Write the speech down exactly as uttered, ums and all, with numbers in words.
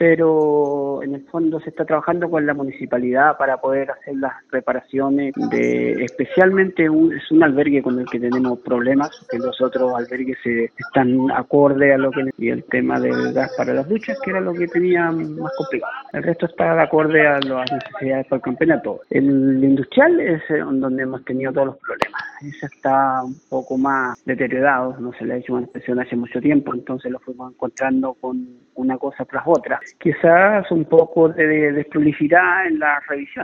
pero en el fondo se está trabajando con la municipalidad para poder hacer las reparaciones de, especialmente un, es un albergue con el que tenemos problemas, que los otros albergues se, están acorde a lo que y el tema del gas para las duchas, que era lo que tenía más complicado. El resto está de acorde a las necesidades para el campeonato. El industrial es donde hemos tenido todos los problemas. Ese está un poco más deteriorado, no se le ha hecho una inspección hace mucho tiempo, entonces lo fuimos encontrando con una cosa tras otra. Quizás un poco de desprolificidad en la revisión.